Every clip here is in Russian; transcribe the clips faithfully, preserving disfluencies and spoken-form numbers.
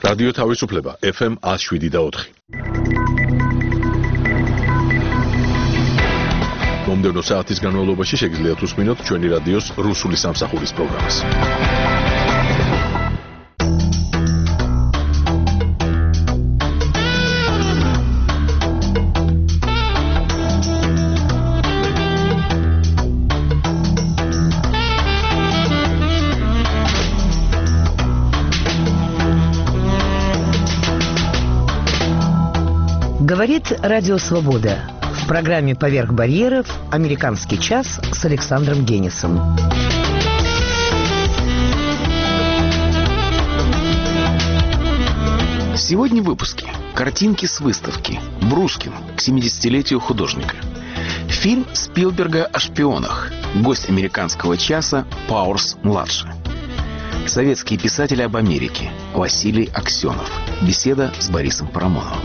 რადიო თავისუფლება ეფ ემ one oh seven და four. მომდევნო საათის განმავლობაში შეგიძლიათ უსმინოთ ჩვენი რადიოს რუსული სამსახურის პროგრამას. Говорит Радио Свобода. В программе «Поверх барьеров» «Американский час» с Александром Генисом. Сегодня в выпуске картинки с выставки «Брускин» к семидесятилетию художника. Фильм Спилберга о шпионах. Гость «Американского часа» Пауэрс-младший. Советские писатели об Америке. Василий Аксенов. Беседа с Борисом Парамоновым.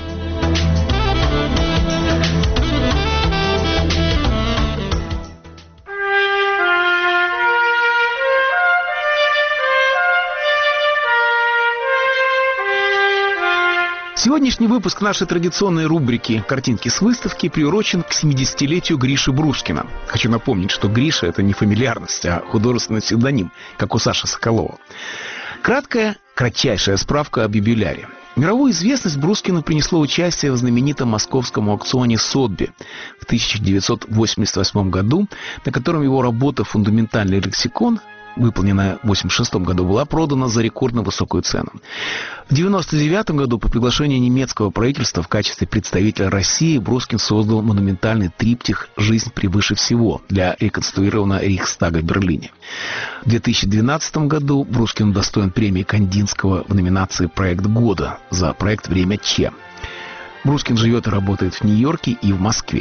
Сегодняшний выпуск нашей традиционной рубрики «Картинки с выставки» приурочен к семидесятилетию Гриши Брускина. Хочу напомнить, что Гриша — это не фамильярность, а художественный псевдоним, как у Саши Соколова. Краткая, кратчайшая справка об юбиляре. Мировую известность Брускину принесло участие в знаменитом московском аукционе Сотби в тысяча девятьсот восемьдесят восьмом году, на котором его работа «Фундаментальный лексикон», выполненная в восемьдесят шестом году, была продана за рекордно высокую цену. В девяносто девятом году по приглашению немецкого правительства в качестве представителя России Брускин создал монументальный триптих «Жизнь превыше всего» для реконструированного Рейхстага в Берлине. В две тысячи двенадцатом году Брускин удостоен премии Кандинского в номинации «Проект года» за проект «Время Че». Брускин живет и работает в Нью-Йорке и в Москве.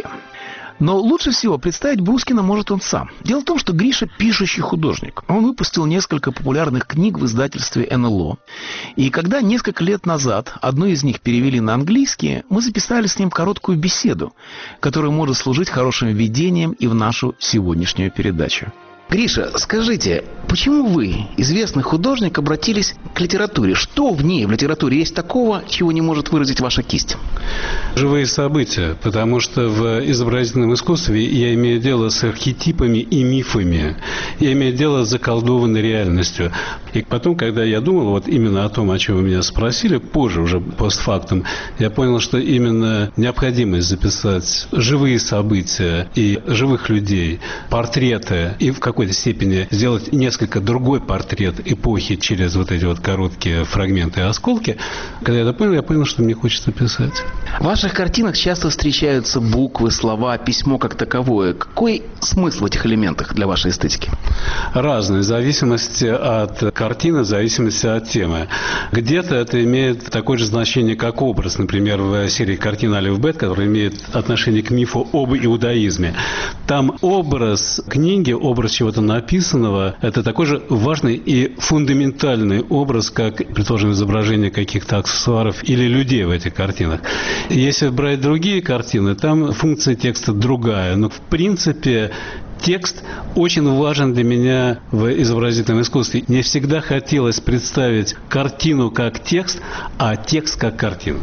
Но лучше всего представить Брускина может он сам. Дело в том, что Гриша пишущий художник. Он выпустил несколько популярных книг в издательстве эн эл о. И когда несколько лет назад одну из них перевели на английский, мы записали с ним короткую беседу, которая может служить хорошим введением и в нашу сегодняшнюю передачу. Гриша, скажите, почему вы, известный художник, обратились к литературе? Что в ней, в литературе, есть такого, чего не может выразить ваша кисть? Живые события, потому что в изобразительном искусстве я имею дело с архетипами и мифами. Я имею дело с заколдованной реальностью. И потом, когда я думал вот именно о том, о чем вы меня спросили, позже, уже постфактум, я понял, что именно необходимость записать живые события и живых людей, портреты, и в какой-то степени сделать несколько другой портрет эпохи через вот эти вот короткие фрагменты и осколки. Когда я это понял, я понял, что мне хочется писать. В ваших картинах часто встречаются буквы, слова, письмо как таковое. Какой смысл в этих элементах для вашей эстетики? Разные, в зависимости от картины, в зависимости от темы. Где-то это имеет такое же значение, как образ. Например, в серии картин «Алиф Бет», которая имеет отношение к мифу об иудаизме. Там образ книги, образ чего-то написанного, это такой же важный и фундаментальный образ, как, предположим, изображение каких-то аксессуаров или людей в этих картинах. Если брать другие картины, там функция текста другая. Но, в принципе, текст очень важен для меня в изобразительном искусстве. Мне всегда хотелось представить картину как текст, а текст как картину.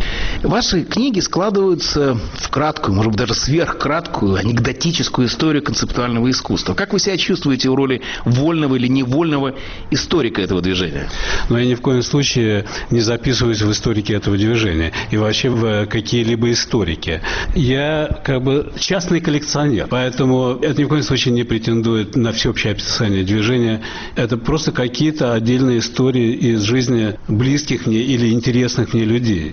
Ваши книги складываются в краткую, может быть, даже сверхкраткую, анекдотическую историю концептуального искусства. Как вы себя чувствуете в роли вольного или невольного историка этого движения? Но я ни в коем случае не записываюсь в историке этого движения и вообще в какие-либо историки. Я как бы частный коллекционер, поэтому это ни в коем случае не претендует на всеобщее описание движения. Это просто какие-то отдельные истории из жизни близких мне или интересных мне людей.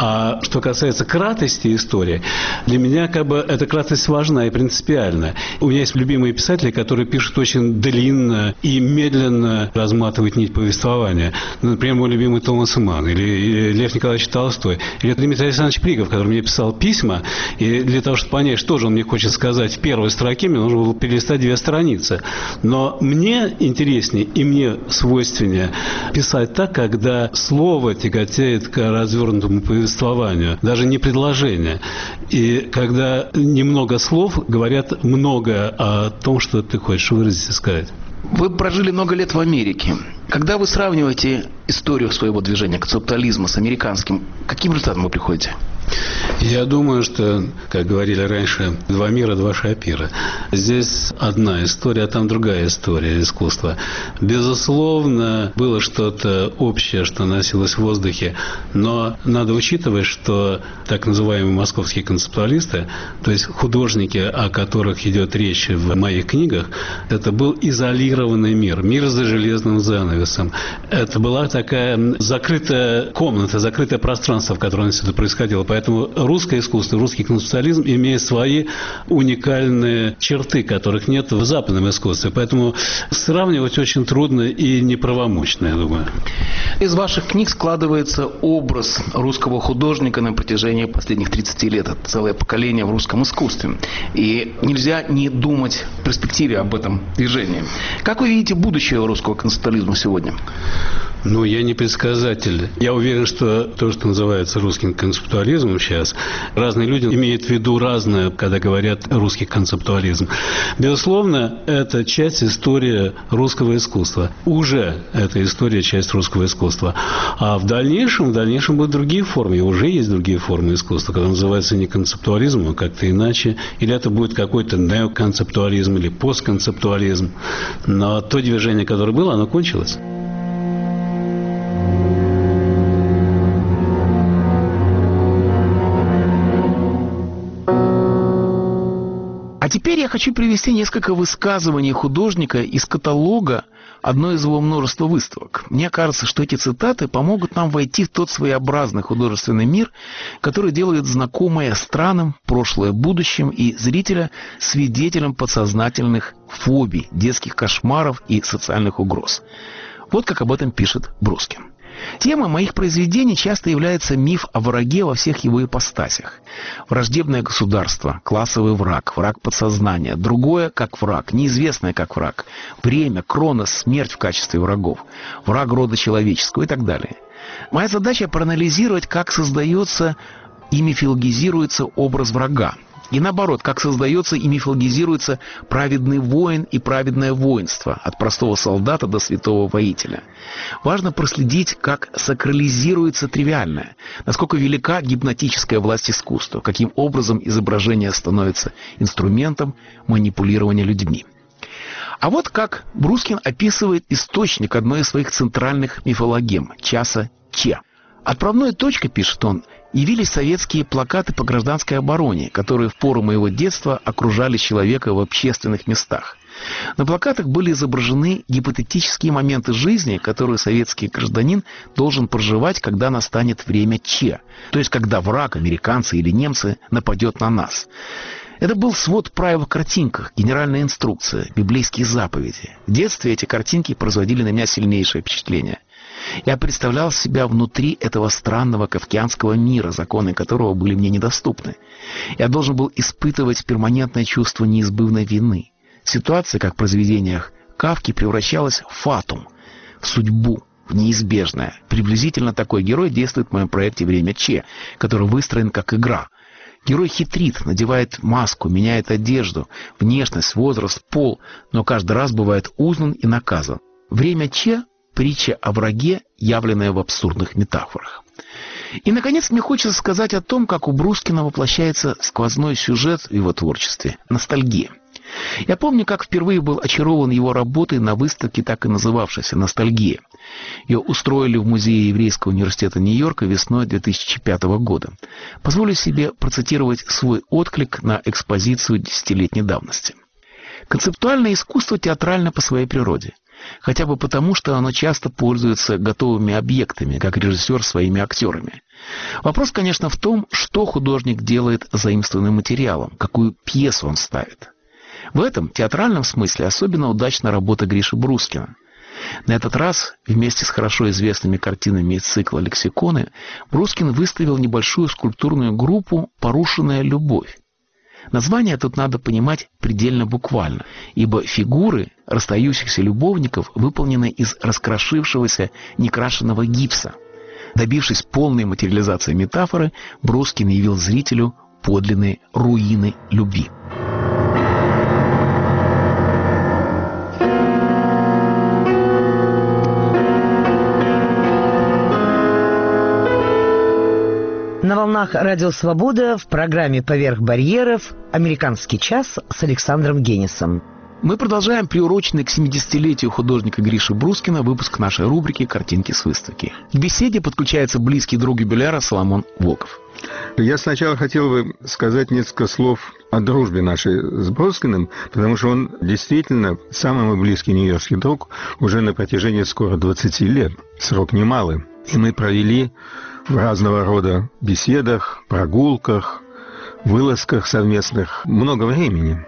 А что касается кратости истории, для меня как бы эта кратость важна и принципиальна. У меня есть любимые писатели, которые пишут очень длинно и медленно разматывают нить повествования. Например, мой любимый Томас Манн, или, или Лев Николаевич Толстой, или Дмитрий Александрович Пригов, который мне писал письма, и для того, чтобы понять, что же он мне хочет сказать в первой строке, мне нужно было перелистать две страницы. Но мне интереснее и мне свойственнее писать так, когда слово тяготеет к развернутому повествованию, даже не предложение. И когда немного слов говорят много о том, что ты хочешь выразить и сказать. Вы прожили много лет в Америке. Когда вы сравниваете историю своего движения, концептуализма с американским, к каким результатам вы приходите? Я думаю, что, как говорили раньше, два мира, два шапира. Здесь одна история, а там другая история искусства. Безусловно, было что-то общее, что носилось в воздухе, но надо учитывать, что так называемые московские концептуалисты, то есть художники, о которых идет речь в моих книгах, это был изолированный мир, мир за железным занавесом. Это была такая закрытая комната, закрытое пространство, в котором все это происходило. Поэтому русское искусство, русский концептуализм имеет свои уникальные черты, которых нет в западном искусстве. Поэтому сравнивать очень трудно и неправомочно, я думаю. Из ваших книг складывается образ русского художника на протяжении последних тридцати лет. Это целое поколение в русском искусстве. И нельзя не думать в перспективе об этом движении. Как вы видите будущее русского концептуализма сегодня? Ну, я не предсказатель. Я уверен, что то, что называется русским концептуализмом сейчас, разные люди имеют в виду разное, когда говорят русский концептуализм. Безусловно, это часть истории русского искусства. Уже эта история часть русского искусства. А в дальнейшем, в дальнейшем будут другие формы. И уже есть другие формы искусства, которые называются не концептуализмом, а как-то иначе. Или это будет какой-то неоконцептуализм или постконцептуализм. Но то движение, которое было, оно кончилось. А теперь я хочу привести несколько высказываний художника из каталога одной из его множества выставок. Мне кажется, что эти цитаты помогут нам войти в тот своеобразный художественный мир, который делает знакомое странам, прошлое будущим и зрителя свидетелем подсознательных фобий, детских кошмаров и социальных угроз. Вот как об этом пишет Брускин. Темой моих произведений часто является миф о враге во всех его ипостасях. Враждебное государство, классовый враг, враг подсознания, другое как враг, неизвестное как враг, время, кронос, смерть в качестве врагов, враг рода человеческого и так далее. Моя задача проанализировать, как создается и мифологизируется образ врага. И наоборот, как создается и мифологизируется праведный воин и праведное воинство, от простого солдата до святого воителя. Важно проследить, как сакрализируется тривиальное, насколько велика гипнотическая власть искусства, каким образом изображение становится инструментом манипулирования людьми. А вот как Брускин описывает источник одной из своих центральных мифологем – часа Че. Отправной точкой, пишет он, явились советские плакаты по гражданской обороне, которые в пору моего детства окружали человека в общественных местах. На плакатах были изображены гипотетические моменты жизни, которые советский гражданин должен проживать, когда настанет время Че, то есть когда враг, американцы или немцы, нападет на нас. Это был свод правил в картинках, генеральная инструкция, библейские заповеди. В детстве эти картинки производили на меня сильнейшее впечатление. Я представлял себя внутри этого странного кафкианского мира, законы которого были мне недоступны. Я должен был испытывать перманентное чувство неизбывной вины. Ситуация, как в произведениях Кафки, превращалась в фатум, в судьбу, в неизбежное. Приблизительно такой герой действует в моем проекте «Время Че», который выстроен как игра. Герой хитрит, надевает маску, меняет одежду, внешность, возраст, пол, но каждый раз бывает узнан и наказан. «Время Че» — притча о враге, явленная в абсурдных метафорах. И, наконец, мне хочется сказать о том, как у Брускина воплощается сквозной сюжет в его творчестве – ностальгия. Я помню, как впервые был очарован его работой на выставке, так и называвшейся «Ностальгия». Ее устроили в Музее Еврейского университета Нью-Йорка весной две тысячи пятого года. Позволю себе процитировать свой отклик на экспозицию десятилетней давности. «Концептуальное искусство театрально по своей природе. Хотя бы потому, что оно часто пользуется готовыми объектами, как режиссер своими актерами. Вопрос, конечно, в том, что художник делает с заимствованным материалом, какую пьесу он ставит. В этом театральном смысле особенно удачна работа Гриши Брускина. На этот раз, вместе с хорошо известными картинами из цикла «Лексиконы», Брускин выставил небольшую скульптурную группу «Порушенная любовь». Название тут надо понимать предельно буквально, ибо фигуры расстающихся любовников выполнены из раскрошившегося некрашенного гипса. Добившись полной материализации метафоры, Брускин явил зрителю подлинные руины любви. волнах Радио Свобода в программе «Поверх барьеров» «Американский час» с Александром Генисом. Мы продолжаем приуроченный к семидесятилетию художника Гриши Брускина выпуск нашей рубрики «Картинки с выставки». К беседе подключается близкий друг юбиляра Соломон Волков. Я сначала хотел бы сказать несколько слов о дружбе нашей с Брускиным, потому что он действительно самый мой близкий нью-йоркский друг уже на протяжении скоро двадцати лет. Срок немалый. И мы провели в разного рода беседах, прогулках, вылазках совместных много времени.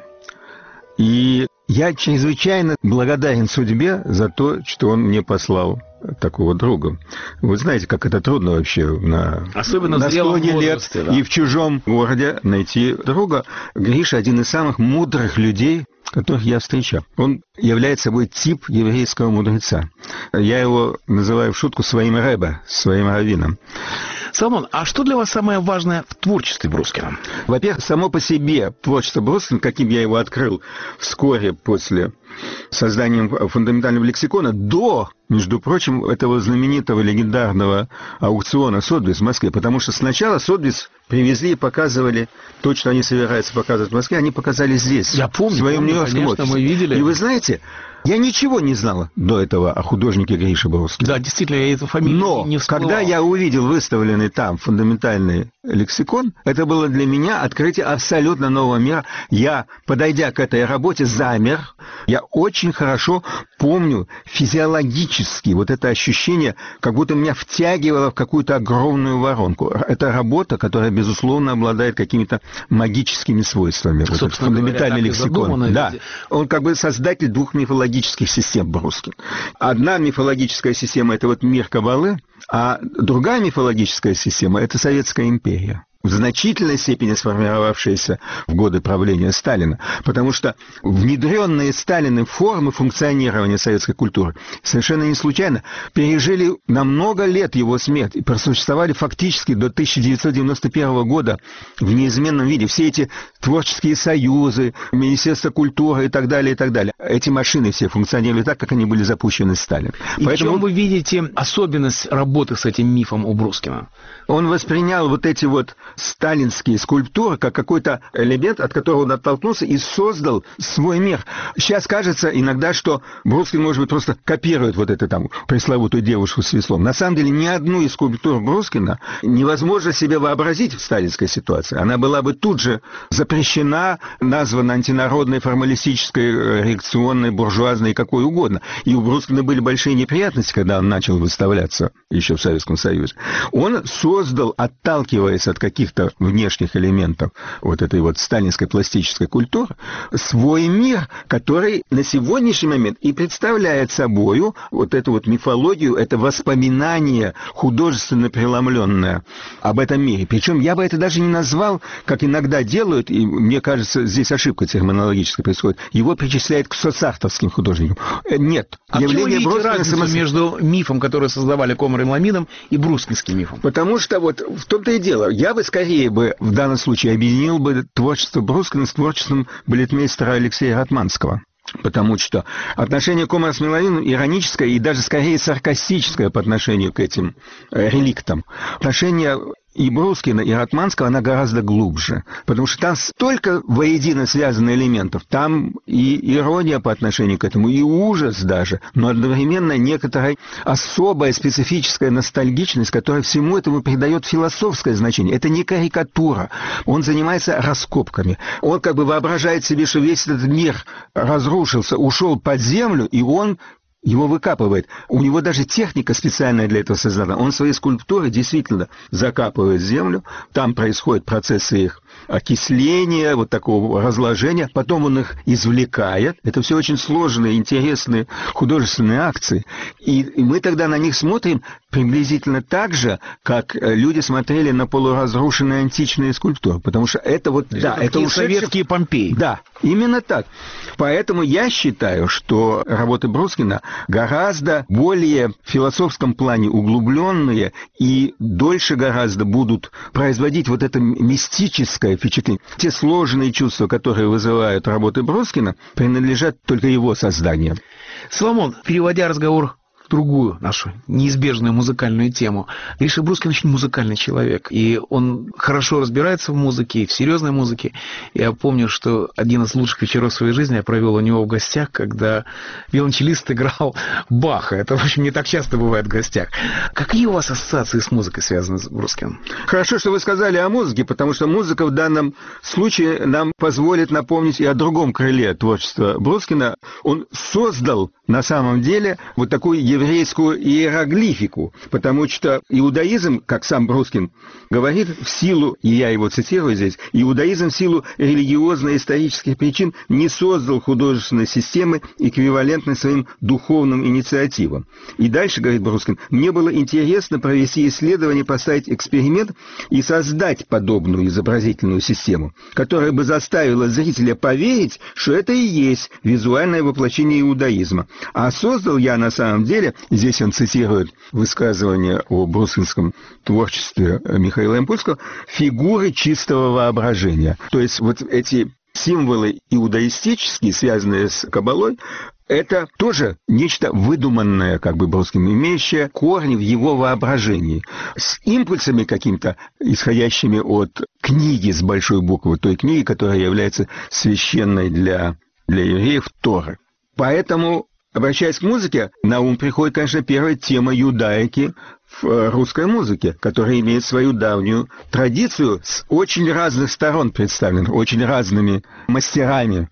И я чрезвычайно благодарен судьбе за то, что он мне послал такого друга. Вы знаете, как это трудно вообще на, Особенно на склоне лет да. и в чужом городе найти друга. Гриша один из самых мудрых людей, которых я встречал. Он является собой тип еврейского мудреца. Я его называю в шутку своим рэбе, своим раввином. Соломон, а что для вас самое важное в творчестве Брускина? Во-первых, само по себе творчество Брускина, каким я его открыл вскоре после создания фундаментального лексикона, до, между прочим, этого знаменитого легендарного аукциона Сотбис в Москве, потому что сначала Сотбис привезли и показывали то, что они собираются показывать в Москве, они показали здесь, я помню, в своем нью-йоркском конечно, офисе. Мы видели. И вы знаете, я ничего не знал до этого о художнике Грише Брускине. Да, действительно, я эту фамилию Но не всплывал. когда я увидел выставленный там фундаментальный лексикон, это было для меня открытие абсолютно нового мира. Я, подойдя к этой работе, замер. Я очень хорошо помню физиологически вот это ощущение, как будто меня втягивало в какую-то огромную воронку. Это работа, которая, безусловно, обладает какими-то магическими свойствами. Вот этот фундаментальный лексикон. Да. Он как бы создатель двух мифологических систем Брускин. Одна мифологическая система — это вот мир Каббалы, а другая мифологическая система — это Советская империя, в значительной степени сформировавшаяся в годы правления Сталина, потому что внедренные Сталиным формы функционирования советской культуры совершенно не случайно пережили на много лет его смерть и просуществовали фактически до тысяча девятьсот девяносто первого года в неизменном виде. Все эти творческие союзы, Министерство культуры и так далее, и так далее. Эти машины все функционировали так, как они были запущены Сталином. И Поэтому в чем вы видите особенность работы с этим мифом у Брускина? Он воспринял вот эти вот сталинские скульптуры как какой-то элемент, от которого он оттолкнулся и создал свой мир. Сейчас кажется иногда, что Брускин, может быть, просто копирует вот эту там пресловутую девушку с веслом. На самом деле ни одну из скульптур Брускина невозможно себе вообразить в сталинской ситуации. Она была бы тут же запрещена, названа антинародной, формалистической, реакционной, буржуазной, какой угодно. И у Брускина были большие неприятности, когда он начал выставляться еще в Советском Союзе. Он создал, отталкиваясь от каких каких-то внешних элементов вот этой вот сталинской пластической культуры, свой мир, который на сегодняшний момент и представляет собою вот эту вот мифологию, это воспоминание художественно преломленное об этом мире. Причем я бы это даже не назвал, как иногда делают, и мне кажется, здесь ошибка терминологическая происходит, его причисляют к соцавторским художникам. Нет. А явление вы видите Брускина разницу самос... между мифом, который создавали Комар и Ламидом, и брускинским мифом? Потому что вот в том-то и дело, я бы скорее бы в данном случае объединил бы творчество Брускина с творчеством балетмейстера Алексея Ратманского. Потому что отношение Комара с Миловиным ироническое и даже скорее саркастическое по отношению к этим э, реликтам. Отношение и Брускина, и Ратманского, она гораздо глубже. Потому что там столько воедино связано элементов. Там и ирония по отношению к этому, и ужас даже, но одновременно некоторая особая специфическая ностальгичность, которая всему этому придает философское значение. Это не карикатура. Он занимается раскопками. Он как бы воображает себе, что весь этот мир разрушился, ушел под землю, и он его выкапывает. У него даже техника специальная для этого создана. Он свои скульптуры действительно закапывает в землю. Там происходят процессы их окисления, вот такого разложения. Потом он их извлекает. Это все очень сложные, интересные художественные акции. И, и мы тогда на них смотрим приблизительно так же, как люди смотрели на полуразрушенные античные скульптуры. Потому что это вот... Да, это ушедшие... советские Помпеи. Да, именно так. Поэтому я считаю, что работы Брускина гораздо более в философском плане углубленные и дольше гораздо будут производить вот это мистическое впечатление. Те сложные чувства, которые вызывают работы Брускина, принадлежат только его созданиям. Соломон, переводя разговор другую нашу неизбежную музыкальную тему. Гриша Брускин очень музыкальный человек, и он хорошо разбирается в музыке, в серьезной музыке. Я помню, что один из лучших вечеров своей жизни я провел у него в гостях, когда виолончелист играл Баха. Это, в общем, не так часто бывает в гостях. Какие у вас ассоциации с музыкой связаны с Брускиным? Хорошо, что вы сказали о музыке, потому что музыка в данном случае нам позволит напомнить и о другом крыле творчества Брускина. Он создал на самом деле вот такую еврейскую иероглифику, потому что иудаизм, как сам Брускин говорит, в силу, и я его цитирую здесь, иудаизм в силу религиозно-исторических причин не создал художественной системы, эквивалентной своим духовным инициативам. И дальше, говорит Брускин, мне было интересно провести исследование, поставить эксперимент и создать подобную изобразительную систему, которая бы заставила зрителя поверить, что это и есть визуальное воплощение иудаизма. А создал я на самом деле, здесь он цитирует высказывание о брускинском творчестве Михаила Ямпольского, фигуры чистого воображения. То есть вот эти символы иудаистические, связанные с Каббалой, это тоже нечто выдуманное, как бы Брускин, имеющее корни в его воображении, с импульсами каким-то, исходящими от книги с большой буквы, той книги, которая является священной для, для евреев Торы. Поэтому, обращаясь к музыке, на ум приходит, конечно, первая тема юдаики в русской музыке, которая имеет свою давнюю традицию, с очень разных сторон представлена, очень разными мастерами.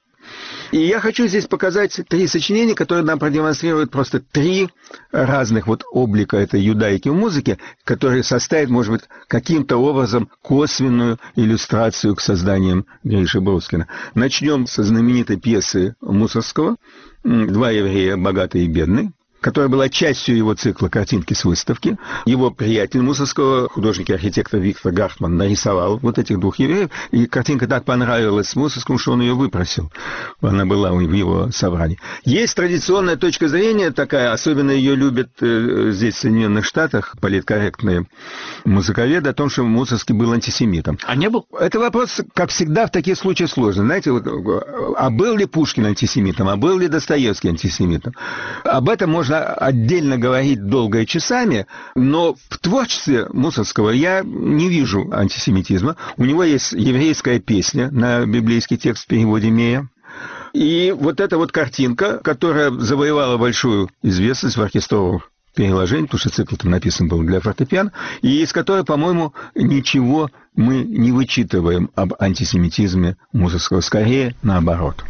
И я хочу здесь показать три сочинения, которые нам продемонстрируют просто три разных вот облика этой юдаики в музыке, которые составят, может быть, каким-то образом косвенную иллюстрацию к созданиям Гриши Брускина. Начнем со знаменитой пьесы Мусоргского «Два еврея, богатый и бедный», которая была частью его цикла «Картинки с выставки». Его приятель Мусоргского, художник и архитектор Виктор Гартман, нарисовал вот этих двух евреев, и картинка так понравилась Мусоргскому, что он ее выпросил. Она была в его собрании. Есть традиционная точка зрения такая, особенно ее любят э, здесь, в Соединенных Штатах, политкорректные музыковеды, о том, что Мусоргский был антисемитом. А не был? Это вопрос, как всегда, в таких случаях сложный. Знаете, вот, а был ли Пушкин антисемитом, а был ли Достоевский антисемитом? Об этом можно отдельно говорить долго и часами, но в творчестве Мусоргского я не вижу антисемитизма. У него есть еврейская песня на библейский текст в переводе Мея. И вот эта вот картинка, которая завоевала большую известность в оркестровых переложениях, потому что цикл там написан был для фортепиано, и из которой, по-моему, ничего мы не вычитываем об антисемитизме Мусоргского, скорее наоборот.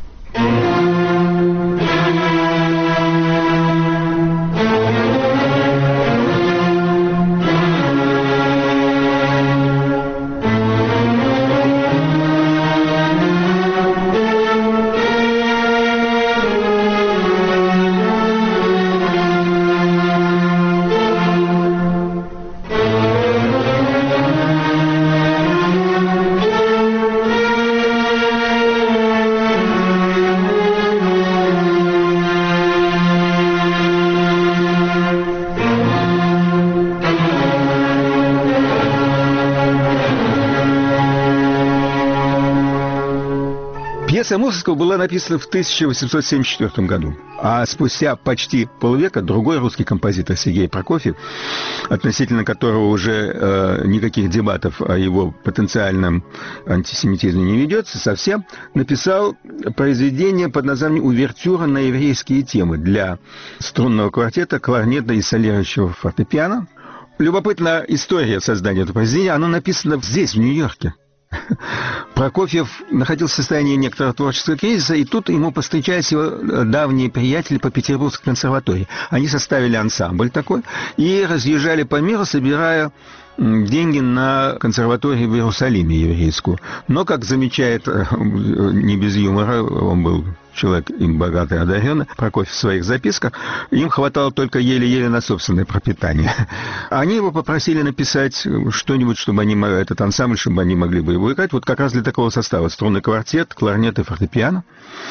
Пьеса Мусоргского была написана в тысяча восемьсот семьдесят четвёртом году, а спустя почти полвека другой русский композитор Сергей Прокофьев, относительно которого уже э, никаких дебатов о его потенциальном антисемитизме не ведется совсем, написал произведение под названием «Увертюра на еврейские темы» для струнного квартета, кларнета и солирующего фортепиано. Любопытна история создания этого произведения, оно написано здесь, в Нью-Йорке. Прокофьев находился в состоянии некоторого творческого кризиса, и тут ему повстречались его давние приятели по Петербургской консерватории. Они составили ансамбль такой и разъезжали по миру, собирая деньги на консерваторию в Иерусалиме еврейскую. Но, как замечает, не без юмора, он был человек им богатый, одаренный, Прокофьев в своих записках, им хватало только еле-еле на собственное пропитание. Они его попросили написать что-нибудь, чтобы они, этот ансамбль, чтобы они могли бы его играть, вот как раз для такого состава: струнный квартет, кларнет и фортепиано.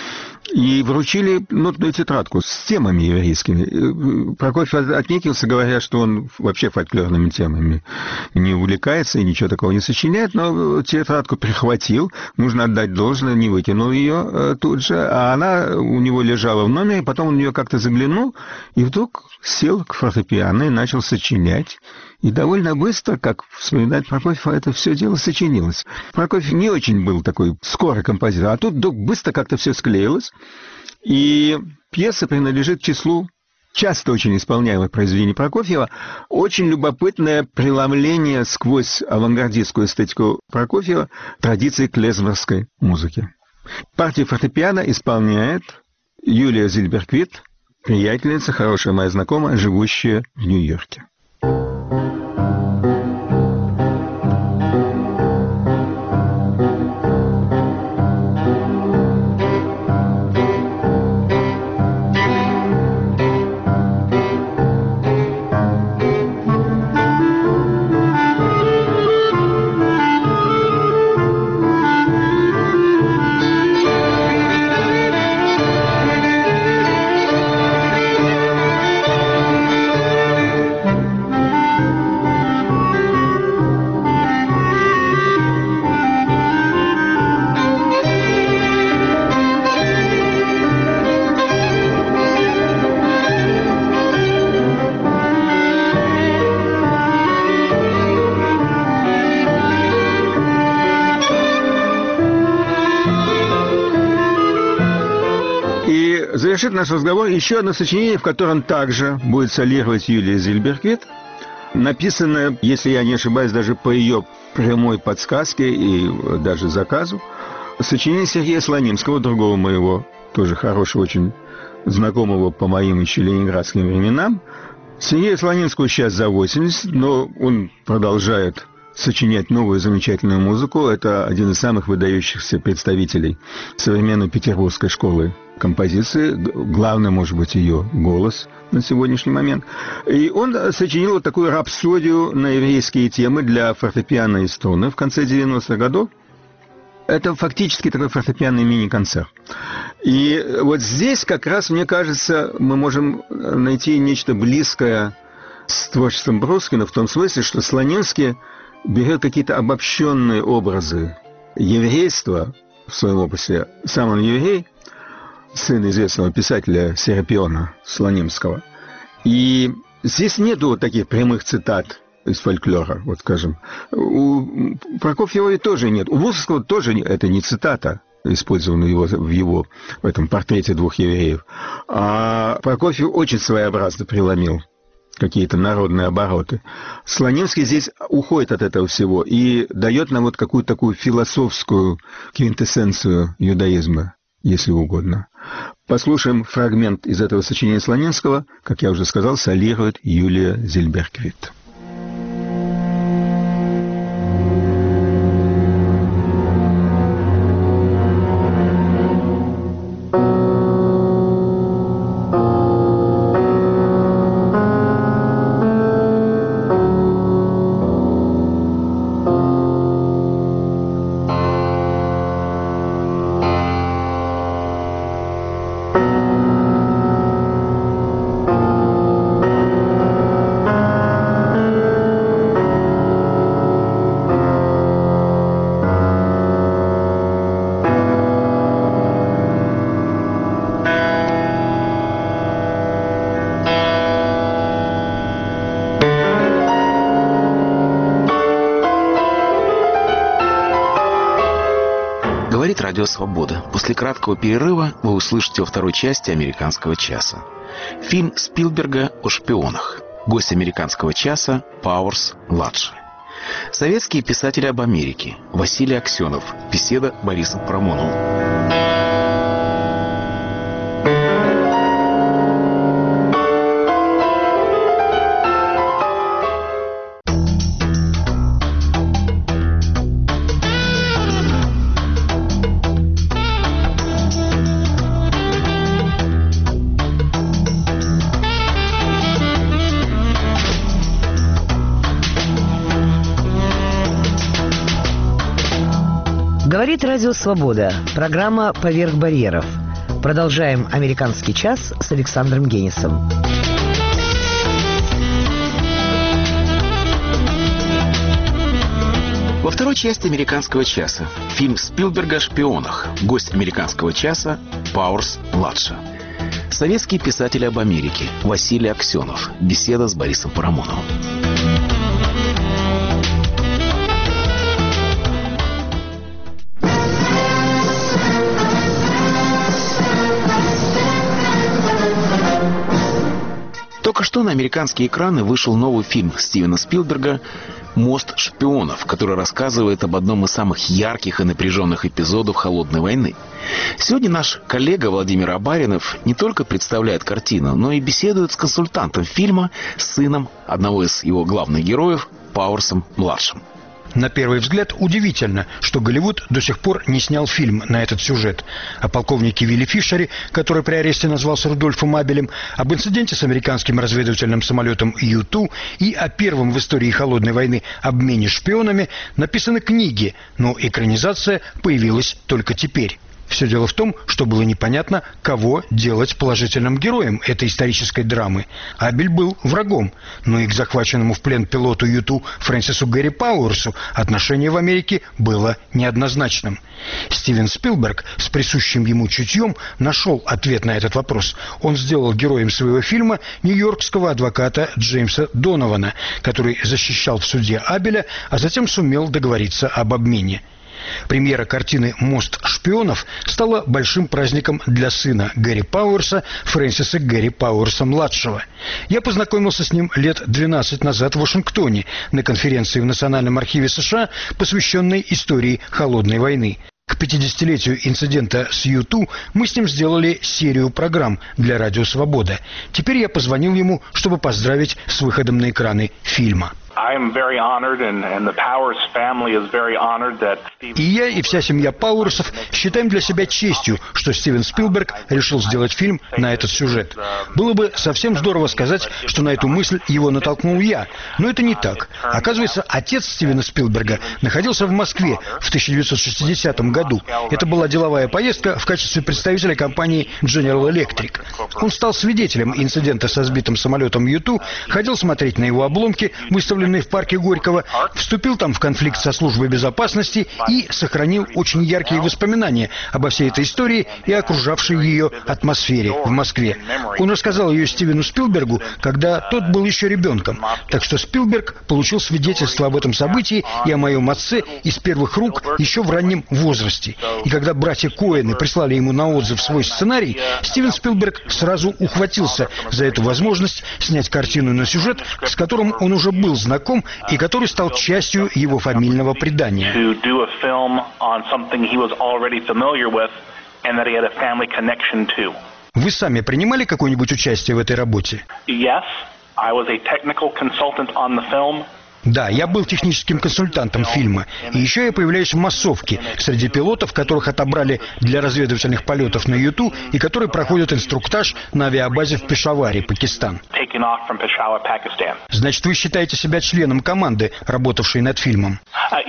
и вручили нотную тетрадку с темами еврейскими. Прокофьев отнекился, говоря, что он вообще фольклорными темами не увлекается и ничего такого не сочиняет, но тетрадку прихватил, нужно отдать должное, не выкинул ее тут же, а она у него лежала в номере, потом он в нее как-то заглянул, и вдруг сел к фортепиано и начал сочинять. И довольно быстро, как вспоминает Прокофьев, это все дело сочинилось. Прокофьев не очень был такой скорый композитор, а тут вдруг быстро как-то все склеилось. И пьеса принадлежит к числу часто очень исполняемых произведений Прокофьева. Очень любопытное преломление сквозь авангардистскую эстетику Прокофьева традиции клезмерской музыки. Партию фортепиано исполняет Юлия Зильберквит, приятельница, хорошая моя знакомая, живущая в Нью-Йорке. Завершит наш разговор еще одно сочинение, в котором также будет солировать Юлия Зильберквит, написанное, если я не ошибаюсь, даже по ее прямой подсказке и даже заказу, сочинение Сергея Слонимского, другого моего, тоже хорошего, очень знакомого по моим еще ленинградским временам. Сергею Слонимскому сейчас за восемьдесят, но он продолжает сочинять новую замечательную музыку. Это один из самых выдающихся представителей современной петербургской школы композиции. Главное, может быть, ее голос на сегодняшний момент. И он сочинил вот такую рапсодию на еврейские темы для фортепиано и струны в конце девяностых годов. Это фактически такой фортепианный мини-концерт. И вот здесь как раз, мне кажется, мы можем найти нечто близкое с творчеством Брускина в том смысле, что Слонимский берет какие-то обобщенные образы еврейства в своем опусе. Сам он еврей, сын известного писателя Серапиона Слонимского. И здесь нету вот таких прямых цитат из фольклора, вот скажем. У Прокофьева и тоже нет. У Высоцкого тоже не, это не цитата, использованная его, в его в этом портрете двух евреев. А Прокофьев очень своеобразно преломил какие-то народные обороты. Слонимский здесь уходит от этого всего и дает нам вот какую-то такую философскую квинтэссенцию иудаизма, если угодно. Послушаем фрагмент из этого сочинения Слонимского. Как я уже сказал, солирует Юлия Зильберквит. Радио Свобода. После краткого перерыва вы услышите во второй части «Американского часа». Фильм Спилберга о шпионах. Гость «Американского часа» Пауэрс-младший. Советские писатели об Америке. Василий Аксенов. Беседа Бориса Парамонова. Говорит Радио Свобода. Программа «Поверх барьеров». Продолжаем «Американский час» с Александром Генисом. Во второй части «Американского часа» фильм Спилберга о шпионах. Гость «Американского часа» Пауэрс-младший. Советский писатель об Америке Василий Аксенов. Беседа с Борисом Парамоновым. Только что на американские экраны вышел новый фильм Стивена Спилберга «Мост шпионов», который рассказывает об одном из самых ярких и напряженных эпизодов «Холодной войны». Сегодня наш коллега Владимир Абаринов не только представляет картину, но и беседует с консультантом фильма, с сыном одного из его главных героев, Пауэрсом-младшим. На первый взгляд удивительно, что Голливуд до сих пор не снял фильм на этот сюжет. О полковнике Вилли Фишере, который при аресте назвался Рудольфом Абелем, об инциденте с американским разведывательным самолетом Ю два и о первом в истории Холодной войны обмене шпионами написаны книги, но экранизация появилась только теперь. Все дело в том, что было непонятно, кого делать положительным героем этой исторической драмы. Абель был врагом, но и к захваченному в плен пилоту Ю два Фрэнсису Гэри Пауэрсу отношение в Америке было неоднозначным. Стивен Спилберг с присущим ему чутьем нашел ответ на этот вопрос. Он сделал героем своего фильма нью-йоркского адвоката Джеймса Донована, который защищал в суде Абеля, а затем сумел договориться об обмене. Премьера картины «Мост шпионов» стала большим праздником для сына Гэри Пауэрса, Фрэнсиса Гэри Пауэрса-младшего. Я познакомился с ним лет двенадцать назад в Вашингтоне на конференции в Национальном архиве США, посвященной истории Холодной войны. К пятидесятилетию инцидента с Ю два мы с ним сделали серию программ для Радио Свобода. Теперь я позвонил ему, чтобы поздравить с выходом на экраны фильма. И я, и вся семья Пауэрсов считаем для себя честью, что Стивен Спилберг решил сделать фильм на этот сюжет. Было бы совсем здорово сказать, что на эту мысль его натолкнул я, но это не так. Оказывается, отец Стивена Спилберга находился в Москве в тысяча девятьсот шестидесятом году. Это была деловая поездка в качестве представителя компании General Electric. Он стал свидетелем инцидента со сбитым самолетом Ю два, ходил смотреть на его обломки, выставленные в парке Горького, вступил там в конфликт со службой безопасности и сохранил очень яркие воспоминания обо всей этой истории и окружавшей ее атмосфере в Москве. Он рассказал ее Стивену Спилбергу, когда тот был еще ребенком. Так что Спилберг получил свидетельство об этом событии и о моем отце из первых рук еще в раннем возрасте. И когда братья Коэны прислали ему на отзыв свой сценарий, Стивен Спилберг сразу ухватился за эту возможность снять картину на сюжет, с которым он уже был знаком и который стал частью его фамильного предания. Вы сами принимали какое-нибудь участие в этой работе? Да, я был техническим консультантом фильма. И еще я появляюсь в массовке среди пилотов, которых отобрали для разведывательных полетов на Ю два и которые проходят инструктаж на авиабазе в Пешаваре, Пакистан. Значит, вы считаете себя членом команды, работавшей над фильмом?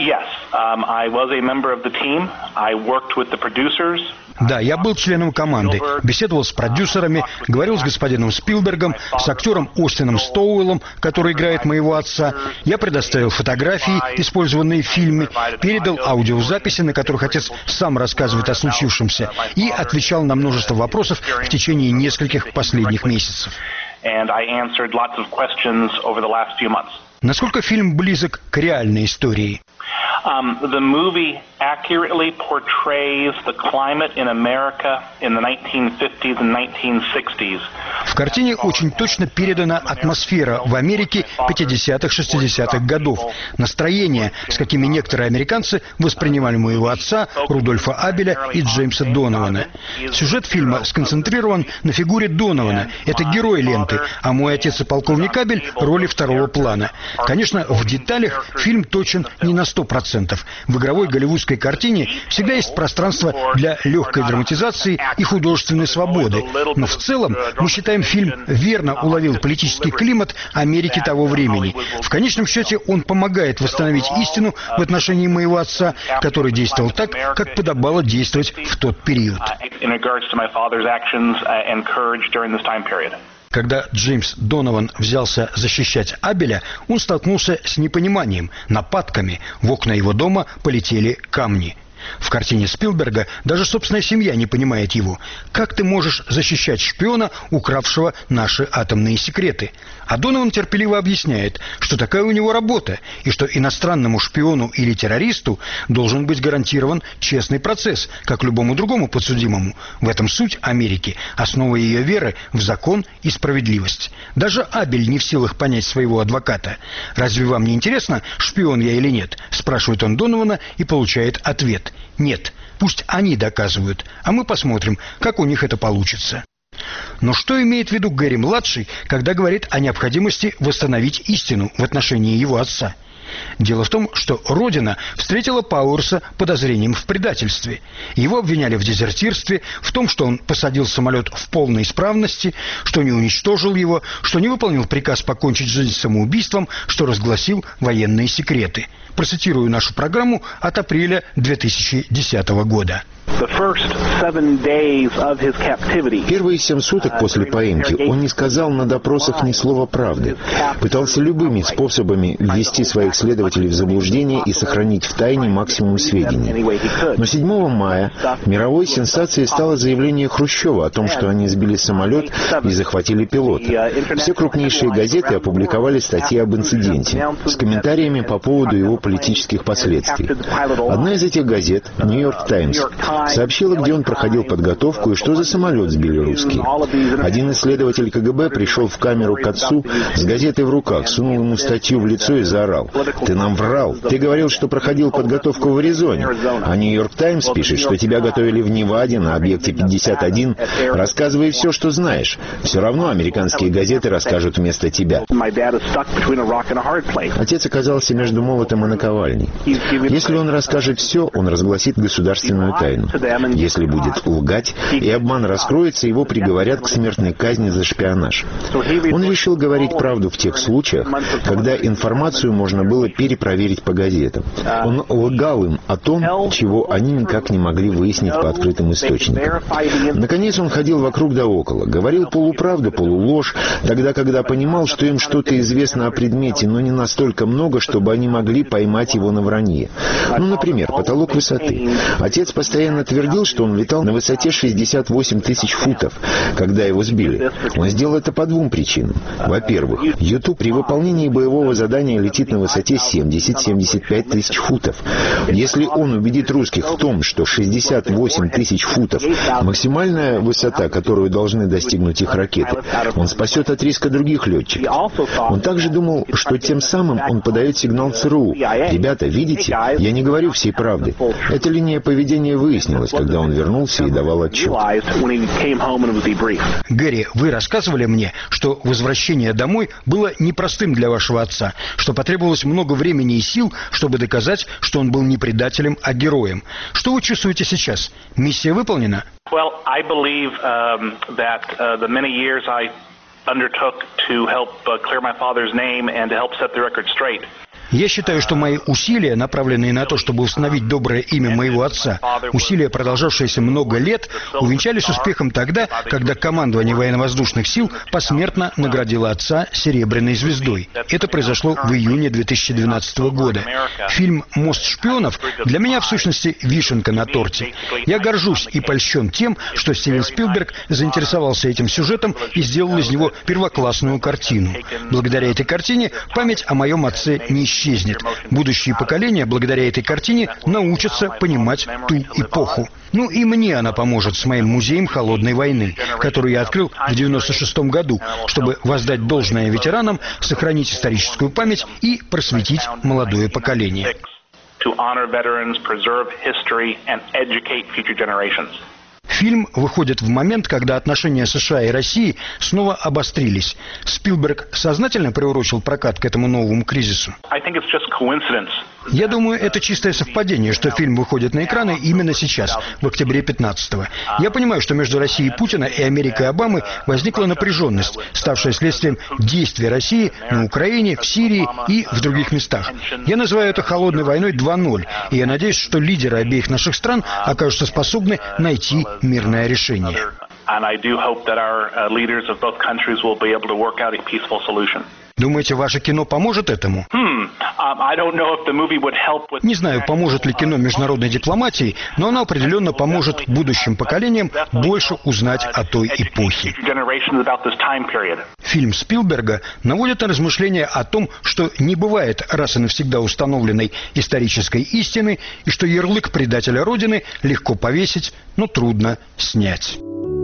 Да, я был членом команды, беседовал с продюсерами, говорил с господином Спилбергом, с актером Остином Стоуэллом, который играет моего отца. Я предоставил фотографии, использованные в фильме, передал аудиозаписи, на которых отец сам рассказывает о случившемся, и отвечал на множество вопросов в течение нескольких последних месяцев. Насколько фильм близок к реальной истории? Um, the movie accurately portrays the climate in America in the nineteen fifties and nineteen sixties. В картине очень точно передана атмосфера в Америке пятидесятых-шестидесятых годов. Настроение, с какими некоторые американцы воспринимали моего отца, Рудольфа Абеля и Джеймса Донована. Сюжет фильма сконцентрирован на фигуре Донована. Это герой ленты, а мой отец и полковник Абель – роли второго плана. Конечно, в деталях фильм точен не на сто процентов. В игровой голливудской картине всегда есть пространство для легкой драматизации и художественной свободы. Но в целом мы считаем считаем, фильм верно уловил политический климат Америки того времени. В конечном счете он помогает восстановить истину в отношении моего отца, который действовал так, как подобало действовать в тот период. Когда Джеймс Донован взялся защищать Абеля, он столкнулся с непониманием, нападками. В окна его дома полетели камни. В картине Спилберга даже собственная семья не понимает его. Как ты можешь защищать шпиона, укравшего наши атомные секреты? А Донован терпеливо объясняет, что такая у него работа, и что иностранному шпиону или террористу должен быть гарантирован честный процесс, как любому другому подсудимому. В этом суть Америки, основа ее веры в закон и справедливость. Даже Абель не в силах понять своего адвоката. «Разве вам не интересно, шпион я или нет?» – спрашивает он Донована и получает ответ. Нет, пусть они доказывают, а мы посмотрим, как у них это получится. Но что имеет в виду Гэри-младший, когда говорит о необходимости восстановить истину в отношении его отца? Дело в том, что Родина встретила Пауэрса подозрением в предательстве. Его обвиняли в дезертирстве, в том, что он посадил самолет в полной исправности, что не уничтожил его, что не выполнил приказ покончить жизнь самоубийством, что разгласил военные секреты. Процитирую нашу программу от апреля две тысячи десятого года. Первые семь суток после поимки он не сказал на допросах ни слова правды. Пытался любыми способами ввести своих следователей в заблуждение и сохранить в тайне максимум сведений. Но седьмого мая мировой сенсацией стало заявление Хрущева о том, что они сбили самолет и захватили пилота. Все крупнейшие газеты опубликовали статьи об инциденте с комментариями по поводу его политических последствий. Одна из этих газет, «Нью-Йорк Таймс», сообщила, где он проходил подготовку и что за самолет сбили русские. Один исследователь ка гэ бэ пришел в камеру к отцу с газетой в руках, сунул ему статью в лицо и заорал: «Ты нам врал! Ты говорил, что проходил подготовку в Аризоне, а Нью-Йорк Таймс пишет, что тебя готовили в Неваде на объекте пятьдесят один. Рассказывай все, что знаешь. Все равно американские газеты расскажут вместо тебя». Отец оказался между молотом и наковальней. Если он расскажет все, он разгласит государственную тайну. Если будет лгать, и обман раскроется, его приговорят к смертной казни за шпионаж. Он решил говорить правду в тех случаях, когда информацию можно было перепроверить по газетам. Он лгал им о том, чего они никак не могли выяснить по открытым источникам. Наконец он ходил вокруг да около, говорил полуправду, полуложь, тогда, когда понимал, что им что-то известно о предмете, но не настолько много, чтобы они могли поймать его на вранье. Ну, например, потолок высоты. Отец постоянно твердил, что он летал на высоте шестьдесят восемь тысяч футов, когда его сбили. Он сделал это по двум причинам. Во-первых, YouTube при выполнении боевого задания летит на высоте семьдесят — семьдесят пять тысяч футов. Если он убедит русских в том, что шестьдесят восемь тысяч футов – максимальная высота, которую должны достигнуть их ракеты, он спасет от риска других летчиков. Он также думал, что тем самым он подает сигнал цэ эр у. Ребята, видите, я не говорю всей правды. Эта линия поведения выяснилась, когда он вернулся и давал отчет. Гэри, вы рассказывали мне, что возвращение домой было непростым для вашего отца, что потребовалось много времени и сил, чтобы доказать, что он был не предателем, а героем. Что вы чувствуете сейчас? Миссия выполнена? Well, I believe um, that uh, the many years I undertook to help uh, clear my father's name and to help set the record straight. Я считаю, что мои усилия, направленные на то, чтобы установить доброе имя моего отца, усилия, продолжавшиеся много лет, увенчались успехом тогда, когда командование военно-воздушных сил посмертно наградило отца серебряной звездой. Это произошло в июне две тысячи двенадцатого года. Фильм «Мост шпионов» для меня, в сущности, вишенка на торте. Я горжусь и польщен тем, что Стивен Спилберг заинтересовался этим сюжетом и сделал из него первоклассную картину. Благодаря этой картине память о моем отце не исчезнет. исчезнет. Будущие поколения, благодаря этой картине, научатся понимать ту эпоху. Ну и мне она поможет с моим музеем холодной войны, который я открыл в девяносто шестом году, чтобы воздать должное ветеранам, сохранить историческую память и просветить молодое поколение. Фильм выходит в момент, когда отношения США и России снова обострились. Спилберг сознательно приурочил прокат к этому новому кризису? Я думаю, это чистое совпадение, что фильм выходит на экраны именно сейчас, в октябре пятнадцатого. Я понимаю, что между Россией Путина и Америкой Обамы возникла напряженность, ставшая следствием действий России на Украине, в Сирии и в других местах. Я называю это холодной войной два ноль, и я надеюсь, что лидеры обеих наших стран окажутся способны найти мирное решение. Думаете, ваше кино поможет этому? Не знаю, поможет ли кино международной дипломатии, но оно определенно поможет будущим поколениям больше узнать о той эпохе. Фильм Спилберга наводит на размышления о том, что не бывает раз и навсегда установленной исторической истины, и что ярлык предателя Родины легко повесить, но трудно снять.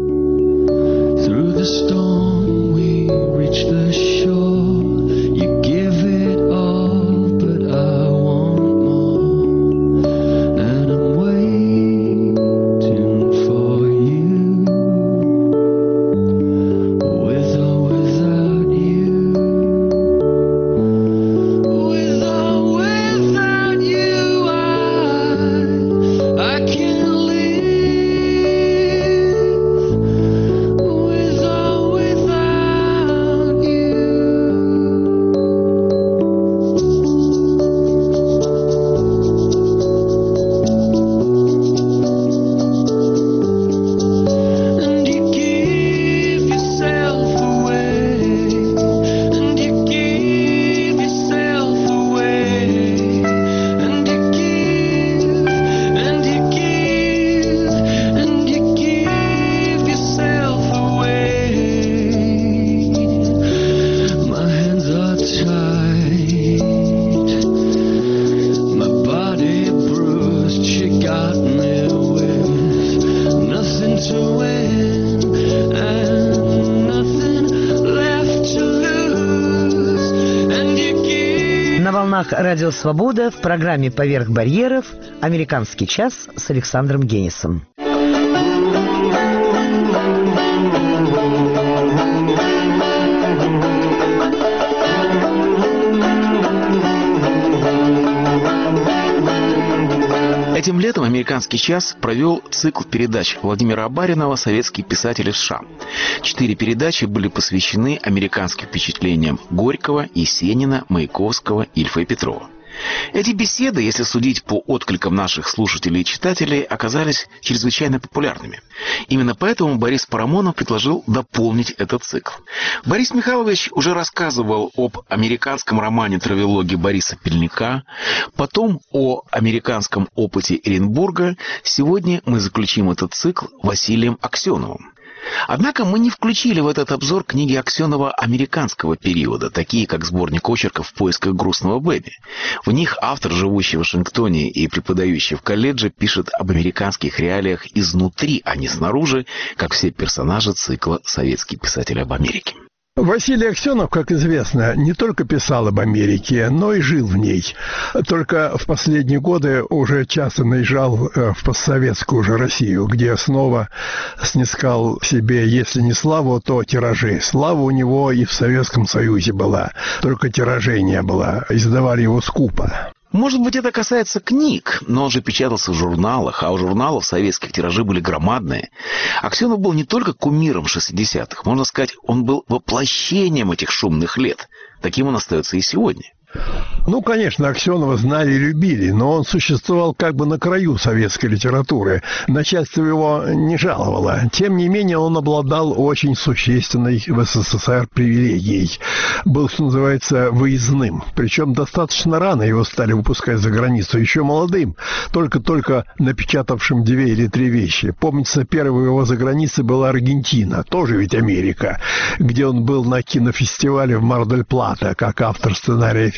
Радио «Свобода» в программе «Поверх барьеров» «Американский час» с Александром Генисом. Этим летом «Американский час» провел цикл передач Владимира Абаринова «Советские писатели в США». Четыре передачи были посвящены американским впечатлениям Горького, Есенина, Маяковского, Ильфа и Петрова. Эти беседы, если судить по откликам наших слушателей и читателей, оказались чрезвычайно популярными. Именно поэтому Борис Парамонов предложил дополнить этот цикл. Борис Михайлович уже рассказывал об американском романе-травелоге Бориса Пельника, потом о американском опыте Эренбурга. Сегодня мы заключим этот цикл Василием Аксеновым. Однако мы не включили в этот обзор книги Аксенова американского периода, такие как сборник очерков «В поисках грустного Бэби». В них автор, живущий в Вашингтоне и преподающий в колледже, пишет об американских реалиях изнутри, а не снаружи, как все персонажи цикла «Советские писатели об Америке». Василий Аксенов, как известно, не только писал об Америке, но и жил в ней. Только в последние годы уже часто наезжал в постсоветскую уже Россию, где снова снискал себе, если не славу, то тиражи. Слава у него и в Советском Союзе была, только тиражей не было, издавали его скупо. Может быть, это касается книг, но он же печатался в журналах, а у журналов советских тиражи были громадные. Аксенов был не только кумиром шестидесятых, можно сказать, он был воплощением этих шумных лет. Таким он остается и сегодня. Ну, конечно, Аксенова знали и любили, но он существовал как бы на краю советской литературы. Начальство его не жаловало. Тем не менее, он обладал очень существенной в СССР привилегией. Был, что называется, выездным. Причем достаточно рано его стали выпускать за границу, еще молодым, только-только напечатавшим две или три вещи. Помнится, первой его за границей была Аргентина, тоже ведь Америка, где он был на кинофестивале в Мар-дель-Плата, как автор сценария фильма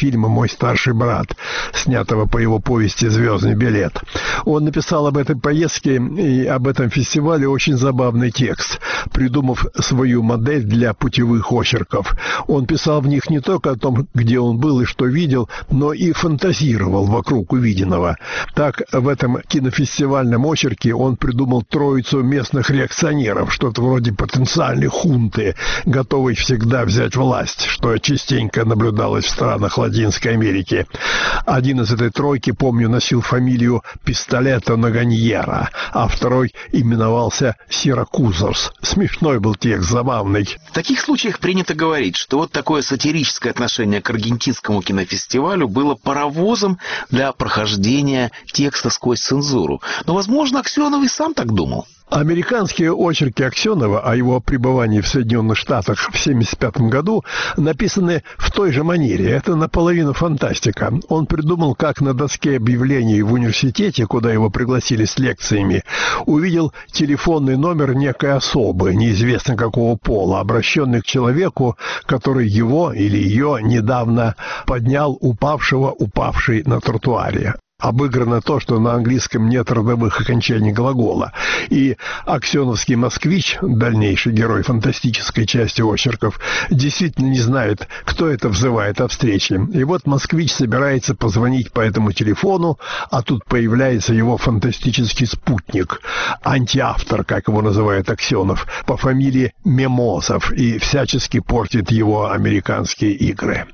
фильма «Мой старший брат», снятого по его повести «Звездный билет». Он написал об этой поездке и об этом фестивале очень забавный текст, придумав свою модель для путевых очерков. Он писал в них не только о том, где он был и что видел, но и фантазировал вокруг увиденного. Так, в этом кинофестивальном очерке он придумал троицу местных реакционеров, что-то вроде потенциальной хунты, готовой всегда взять власть, что частенько наблюдалось в странах Латинской Америки. Один из этой тройки, помню, носил фамилию Пистолета Наганьера, а второй именовался Сиракузос. Смешной был текст, забавный. В таких случаях принято говорить, что вот такое сатирическое отношение к аргентинскому кинофестивалю было паровозом для прохождения текста сквозь цензуру. Но, возможно, Аксенов и сам так думал. Американские очерки Аксенова о его пребывании в Соединенных Штатах в семьдесят пятом году написаны в той же манере. Это наполовину фантастика. Он придумал, как на доске объявлений в университете, куда его пригласили с лекциями, увидел телефонный номер некой особы, неизвестно какого пола, обращенный к человеку, который его или ее недавно поднял упавшего, упавший на тротуаре. Обыграно то, что на английском нет родовых окончаний глагола. И аксеновский москвич, дальнейший герой фантастической части очерков, действительно не знает, кто это взывает о встрече. И вот москвич собирается позвонить по этому телефону, а тут появляется его фантастический спутник, антиавтор, как его называет Аксенов, по фамилии Мемозов, и всячески портит его американские игры.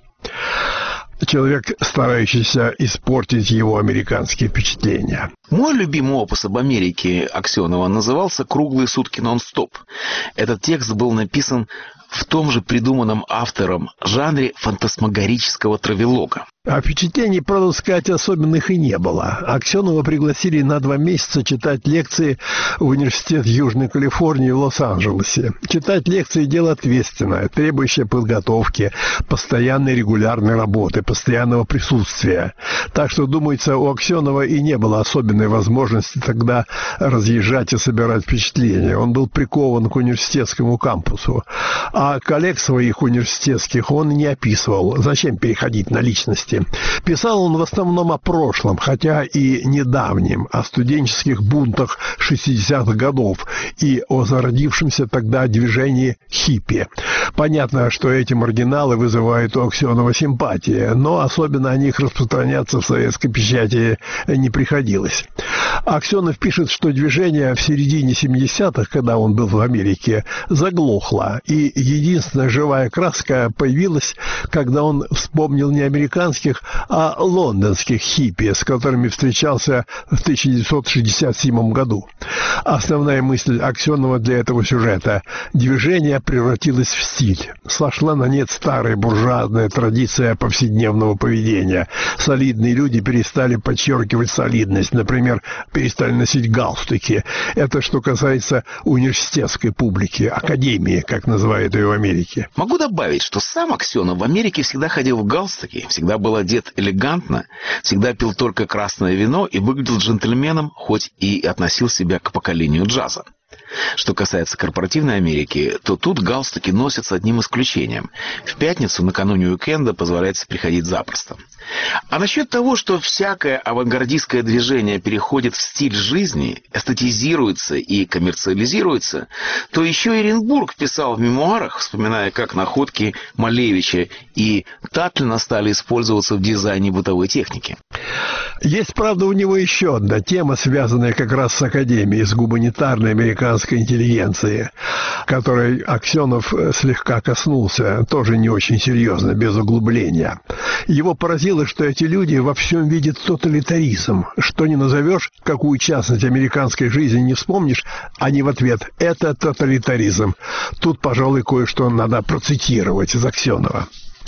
Человек, старающийся испортить его американские впечатления. Мой любимый опус об Америке Аксенова назывался «Круглые сутки нон-стоп». Этот текст был написан в том же придуманном автором жанре фантасмагорического травелога. А впечатлений, правда сказать, особенных и не было. Аксенова пригласили на два месяца читать лекции в университет Южной Калифорнии в Лос-Анджелесе. Читать лекции – дело ответственное, требующее подготовки, постоянной регулярной работы, постоянного присутствия. Так что, думается, у Аксенова и не было особенной возможности тогда разъезжать и собирать впечатления. Он был прикован к университетскому кампусу. А коллег своих университетских он не описывал. Зачем переходить на личности? Писал он в основном о прошлом, хотя и недавнем, о студенческих бунтах шестидесятых годов и о зародившемся тогда движении хиппи. Понятно, что эти маргиналы вызывают у Аксенова симпатии, но особенно о них распространяться в советской печати не приходилось. Аксенов пишет, что движение в середине семидесятых, когда он был в Америке, заглохло, и единственная живая краска появилась, когда он вспомнил не американских, а лондонских хиппи, с которыми встречался в тысяча девятьсот шестьдесят седьмом году. Основная мысль Аксенова для этого сюжета – движение превратилось в стиль. Сошла на нет старая буржуазная традиция повседневного поведения. Солидные люди перестали подчеркивать солидность, например, перестали носить галстуки. Это что касается университетской публики, академии, как называют ее в Америке. Могу добавить, что сам Аксенов в Америке всегда ходил в галстуке, всегда был одет элегантно, всегда пил только красное вино и выглядел джентльменом, хоть и относил себя к поколению джаза. Что касается корпоративной Америки, то тут галстуки носят с одним исключением. В пятницу, накануне уикенда, позволяется приходить запросто. А насчет того, что всякое авангардистское движение переходит в стиль жизни, эстетизируется и коммерциализируется, то еще Эренбург писал в мемуарах, вспоминая, как находки Малевича и Татлина стали использоваться в дизайне бытовой техники. Есть, правда, у него еще одна тема, связанная как раз с академией, с гуманитарной американской интеллигенцией, которой Аксенов слегка коснулся, тоже не очень серьезно, без углубления. Его поразило, что эти люди во всем видят тоталитаризм. Что не назовешь, какую частность американской жизни не вспомнишь, они в ответ «это тоталитаризм». Тут, пожалуй, кое-что надо процитировать из Аксенова.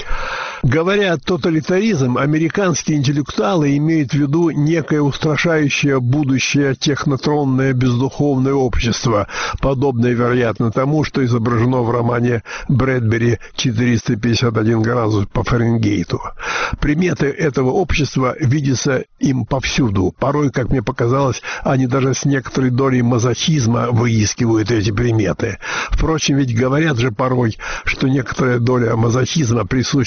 Говоря «тоталитаризм», американские интеллектуалы имеют в виду некое устрашающее будущее технотронное бездуховное общество, подобное, вероятно, тому, что изображено в романе Брэдбери «четыреста пятьдесят один градус по Фаренгейту». Приметы этого общества видятся им повсюду. Порой, как мне показалось, они даже с некоторой долей мазохизма выискивают эти приметы. Впрочем, ведь говорят же порой, что некоторая доля мазохизма присущая всякому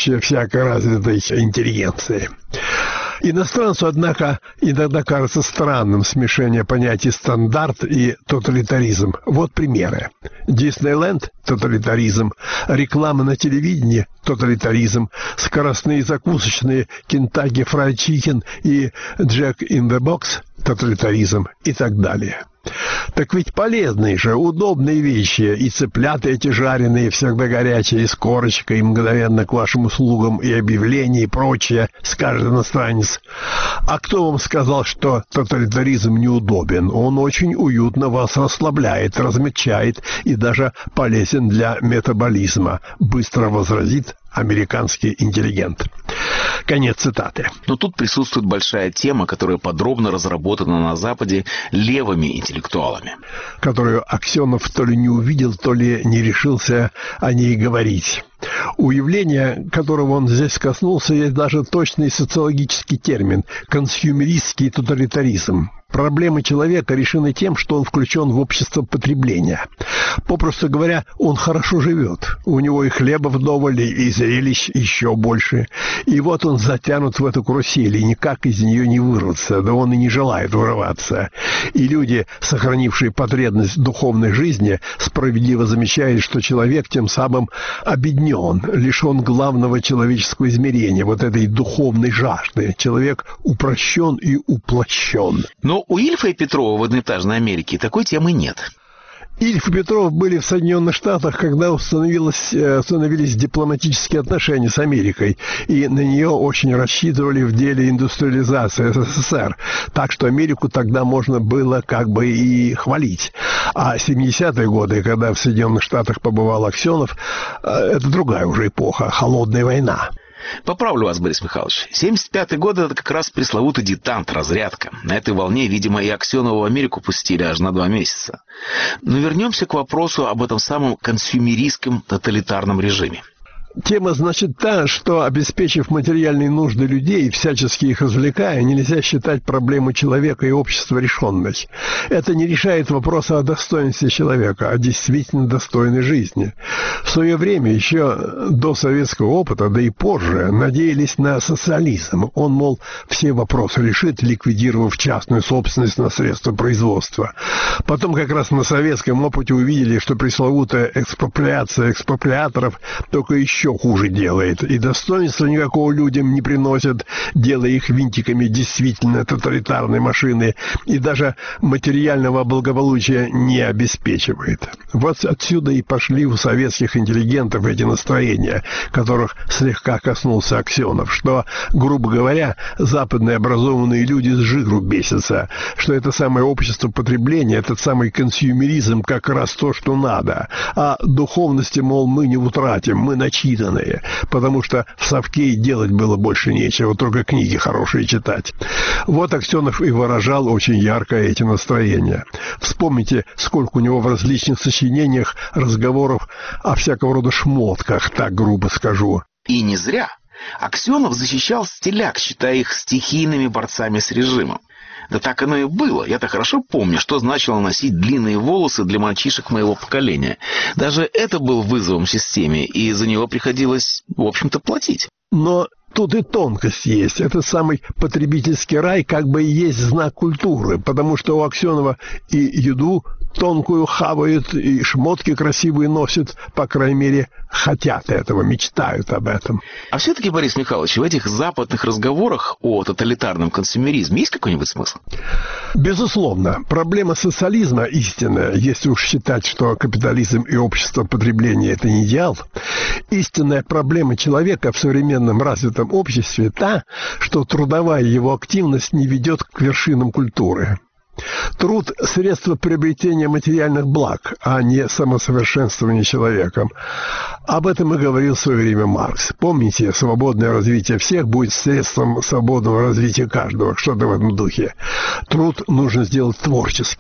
высокоразвитой интеллигенции. Иностранцу, однако, иногда кажется странным смешение понятий «стандарт» и «тоталитаризм». Вот примеры. Диснейленд – тоталитаризм, реклама на телевидении – тоталитаризм, скоростные закусочные Kentucky Fried Chicken и Jack in the Box – тоталитаризм и так далее. Так ведь полезные же, удобные вещи, и цыплята эти жареные, всегда горячие, и с корочкой, и мгновенно к вашим услугам, и объявления, и прочее, скажет иностранец. А кто вам сказал, что тоталитаризм неудобен? Он очень уютно вас расслабляет, размягчает и даже полезен для метаболизма, быстро возразит американский интеллигент. Конец цитаты. Но тут присутствует большая тема, которая подробно разработана на Западе левыми интеллектуалами. Которую Аксенов то ли не увидел, то ли не решился о ней говорить. У явления, которого он здесь коснулся, есть даже точный социологический термин – консюмеристский тоталитаризм. Проблемы человека решены тем, что он включен в общество потребления. Попросту говоря, он хорошо живет. У него и хлеба вдоволь, и зрелищ еще больше. И вот он затянут в эту карусель, и никак из нее не вырваться, да он и не желает вырываться. И люди, сохранившие потребность духовной жизни, справедливо замечают, что человек тем самым обеднен, лишен главного человеческого измерения, вот этой духовной жажды. Человек упрощен и уплощен. Но у Ильфа и Петрова в одноэтажной Америке такой темы нет. Ильф и Петров были в Соединенных Штатах, когда установилось, установились дипломатические отношения с Америкой, и на нее очень рассчитывали в деле индустриализации СССР, так что Америку тогда можно было как бы и хвалить. А семидесятые годы, когда в Соединенных Штатах побывал Аксенов, это другая уже эпоха, холодная война. Поправлю вас, Борис Михайлович. семьдесят пятый год – это как раз пресловутый детант, разрядка. На этой волне, видимо, и Аксенова в Америку пустили аж на два месяца. Но вернемся к вопросу об этом самом консюмеристском тоталитарном режиме. Тема, значит, та, что, обеспечив материальные нужды людей, всячески их развлекая, нельзя считать проблему человека и общества решенной. Это не решает вопроса о достоинстве человека, о действительно достойной жизни. В свое время, еще до советского опыта, да и позже, надеялись на социализм. Он, мол, все вопросы решит, ликвидировав частную собственность на средства производства. Потом как раз на советском опыте увидели, что пресловутая экспроприация экспроприаторов только еще хуже делает, и достоинства никакого людям не приносит, делая их винтиками действительно тоталитарной машины, и даже материального благополучия не обеспечивает. Вот отсюда и пошли у советских интеллигентов эти настроения, которых слегка коснулся Аксенов, что, грубо говоря, западные образованные люди с жиру бесятся, что это самое общество потребления, этот самый консюмеризм как раз то, что надо, а духовности, мол, мы не утратим, мы начитаны, потому что в совке и делать было больше нечего, только книги хорошие читать. Вот Аксенов и выражал очень ярко эти настроения. Вспомните, сколько у него в различных сочинениях разговоров о всякого рода шмотках, так грубо скажу. И не зря. Аксенов защищал стиляк, считая их стихийными борцами с режимом. Да так оно и было. Я-то хорошо помню, что значило носить длинные волосы для мальчишек моего поколения. Даже это был вызовом системе, и за него приходилось, в общем-то, платить. Но тут и тонкость есть. Этот самый потребительский рай как бы и есть знак культуры, потому что у Аксенова и еду тонкую хавают, и шмотки красивые носят, по крайней мере, хотят этого, мечтают об этом. А все-таки, Борис Михайлович, в этих западных разговорах о тоталитарном консюмеризме есть какой-нибудь смысл? Безусловно. Проблема социализма истинная, если уж считать, что капитализм и общество потребления – это не идеал. Истинная проблема человека в современном развитом обществе та, что трудовая его активность не ведет к вершинам культуры. Труд – средство приобретения материальных благ, а не самосовершенствования человеком. Об этом и говорил в свое время Маркс. Помните, свободное развитие всех будет средством свободного развития каждого, что-то в этом духе. Труд нужно сделать творческим.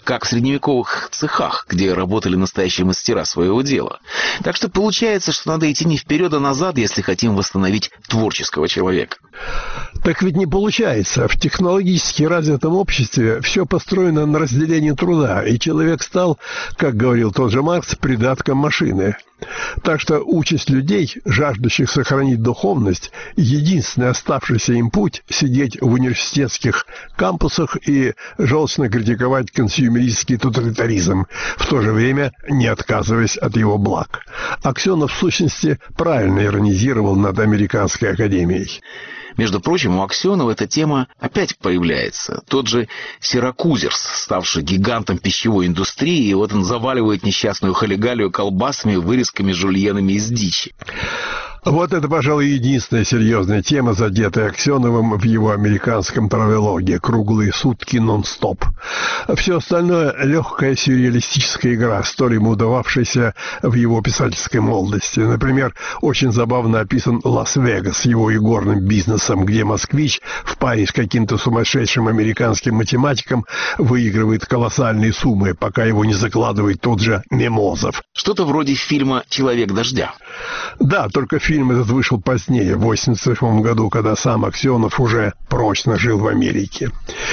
как в средневековых цехах, где работали настоящие мастера своего дела. Так что получается, что надо идти не вперед, а назад, если хотим восстановить творческого человека. Так ведь не получается. В технологически развитом обществе все построено на разделении труда, и человек стал, как говорил тот же Маркс, придатком машины. Так что участь людей, жаждущих сохранить духовность, единственный оставшийся им путь – сидеть в университетских кампусах и желчно критиковать консюмеристский тоталитаризм, в то же время не отказываясь от его благ. Аксенов, в сущности, правильно иронизировал над Американской академией. Между прочим, у Аксенова эта тема опять появляется. Тот же Сиракузерс, ставший гигантом пищевой индустрии, и вот он заваливает несчастную Холигалию колбасами, вырезками, жульенами из дичи. Вот это, пожалуй, единственная серьезная тема, задетая Аксеновым в его американском травелоге «Круглые сутки нон-стоп». Все остальное — легкая сюрреалистическая игра, столь ему удававшаяся в его писательской молодости. Например, очень забавно описан Лас-Вегас с его игорным бизнесом, где москвич в паре с каким-то сумасшедшим американским математиком выигрывает колоссальные суммы, пока его не закладывает тот же Мимозов. Что-то вроде фильма «Человек дождя». Да, только фильм этот вышел позднее, в восемьдесят восьмом году, когда сам Аксенов уже прочно жил в Америке.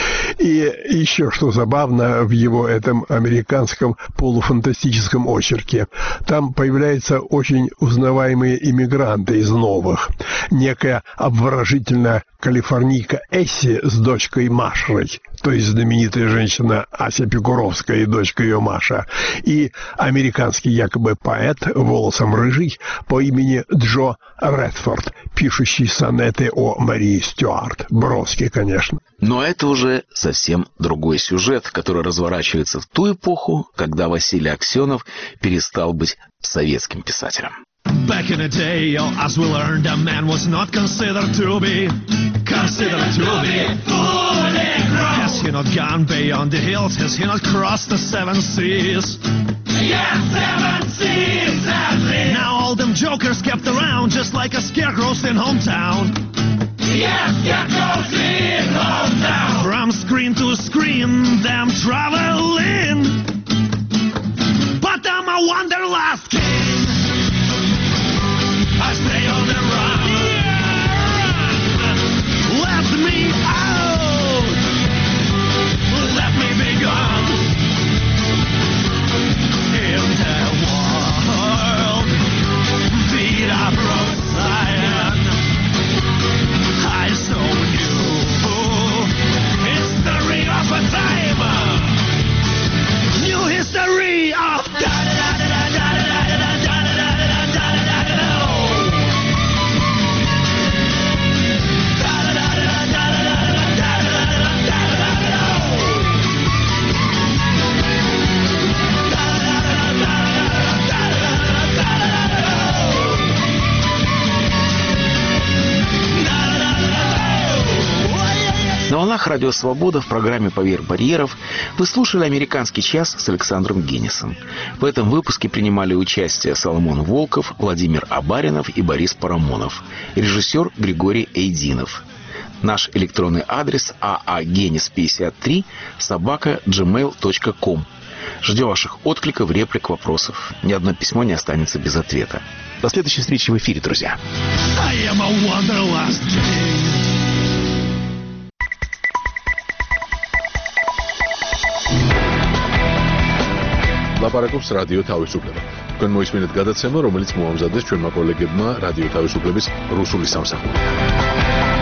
И еще что забавно в его этом американском полуфантастическом очерке. Там появляются очень узнаваемые иммигранты из новых. Некая обворожительная калифорнийка Эсси с дочкой Машей, то есть знаменитая женщина Ася Пикуровская и дочка ее Маша, и американский якобы поэт, волосом рыжий, по имени Джо Редфорд, пишущий сонеты о Марии Стюарт. Броски, конечно. Но это уже совсем другой сюжет, который разворачивается в ту эпоху, когда Василий Аксенов перестал быть советским писателем. Back in the day, oh, as we learned, a man was not considered to be considered to be fully grown. Has he not gone beyond the hills? Has he not crossed the seven seas? Yes, seven seas, sadly. Now all them jokers kept around just like a scarecrows in hometown. Yes, scarecrows in hometown. From screen to screen, them traveling. But I'm a wanderlust king. I stay on the run. Yeah, let me out. Let me be gone. In the world, beat up Rosalind. I saw you. History of a time. New history of da da da da da da da da da da da da da. На волнах Радио Свобода в программе «Поверх барьеров» вы слушали «Американский час» с Александром Генисом. В этом выпуске принимали участие Соломон Волков, Владимир Абаринов и Борис Парамонов. Режиссер Григорий Эйдинов. Наш электронный адрес а а генис пятьдесят три собака джимейл точка ком. Ждем ваших откликов, реплик, вопросов. Ни одно письмо не останется без ответа. До следующей встречи в эфире, друзья. ლაპარაკობს რადიო თავისუფლება. თქვენ მოისმინეთ გადაცემა, რომელიც მოამზადეს ჩვენმა კოლეგებმა რადიო თავისუფლების რუსული სამსახური.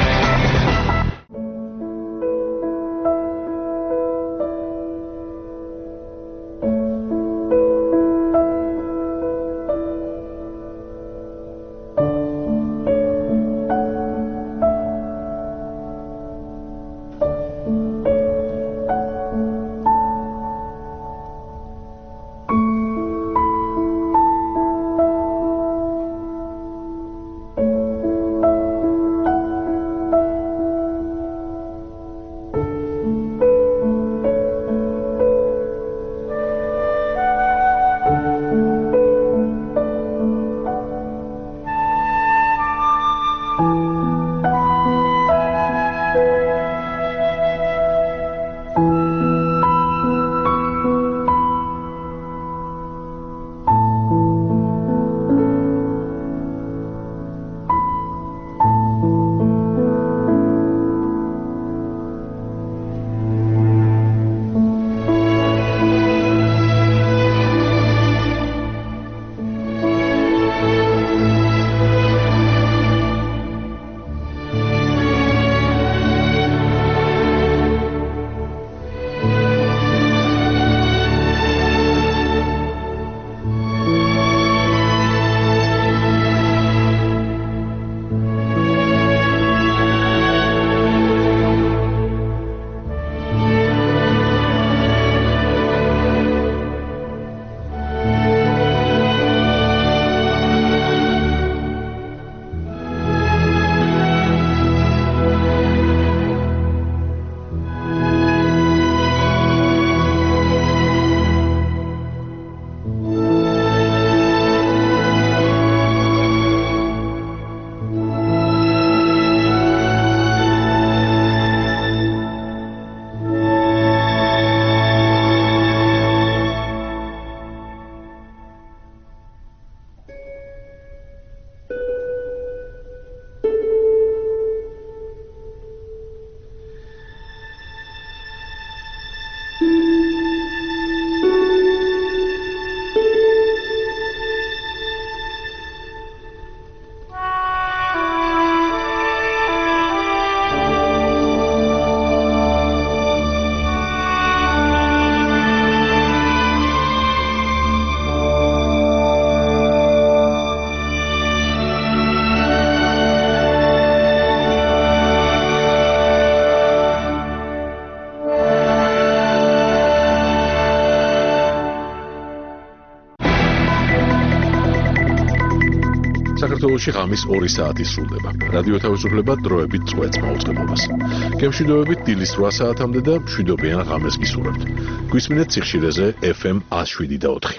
საქართველოში ღამის ორი საათი სრულდება. რადიო თავისუფლება დროებით წყვეტს მაუწყებლობას. გემშვიდობებით დილის რვა საათამდე და მშვიდობიან ღამეს გისურვებთ. გვისმინეთ სიხშირეზე ეფ ემ one oh seven და four.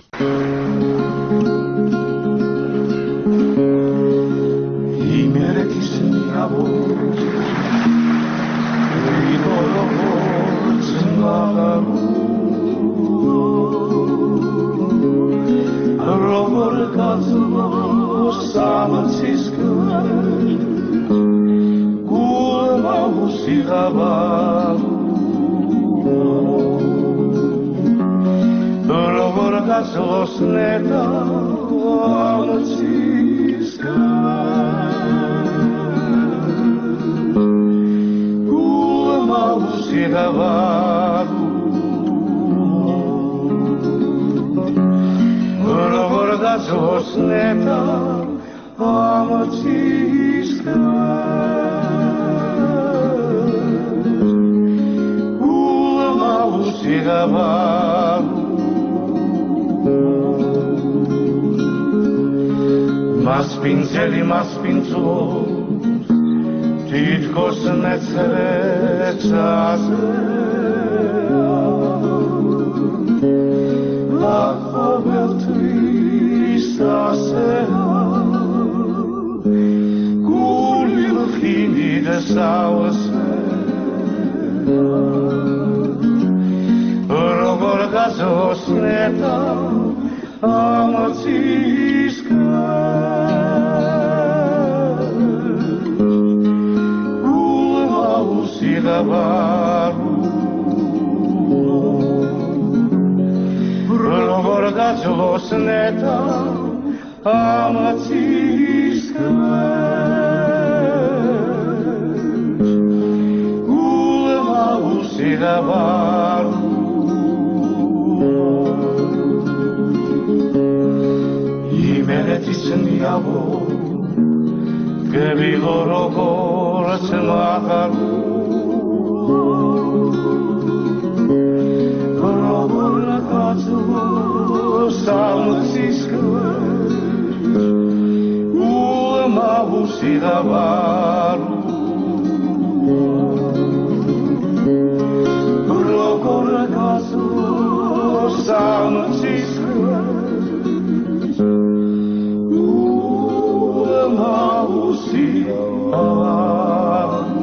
იმერეთის ნიავო ვიდოლოც მაგარუ როგორ გაწმოს სამცის კვალი გულმა უსიღავა როგორ გაწმოს ნეტა სამცის კვალი გულმა უსიღავა Zosneta amatiska Ulama usigavaru Mas pinzeli, mas pinzo Titkos necrecaze La covertri Gulli fini de sauce Rogor gazos neta amatiska Gulma usigavaru Rogor gazos neta amatiska Gulma usigavaru იმერეთის ნიავო გებილო როგორც მაღარუ როგორ გაწმოს სამცის Ulma usigavaru Rogor gazos samcis Ulma usigavaru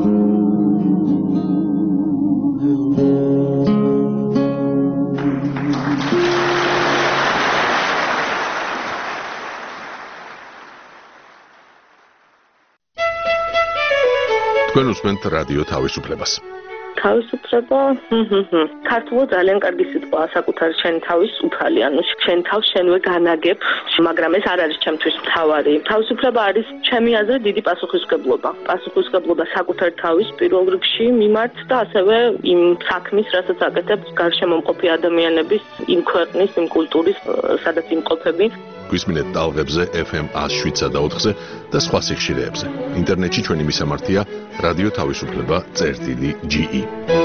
თქვენ უსმენთ რადიო თავისუფლებას. თავისუფლება, ქართულად ძალიან კარგი სიტყვაა საკუთარი შენი თავის უფალი, ანუ შენ თავს შენვე განაგებ, მაგრამ ეს არ არის ჩემთვის მთავარი. თავისუფლება არის ჩემი აზრით დიდი პასუხისმგებლობა. პასუხისმგებლობა საკუთარი თავის პირველ რიგში მიმართ და ასევე იმ საქმის, რასაც აკეთებს გარშემო მყოფი ადამიანების, იმ ქვეყნის, იმ კულტურის, სადაც იმყოფები. გვისმინეთ ტალღებზე ეფ ემ one oh seven და four-ზე და სხვა სიხშირეებზე. ინტერნეტში ჩვენი მისამართია რადიო თავისუფლება წერტილი ჯი ი.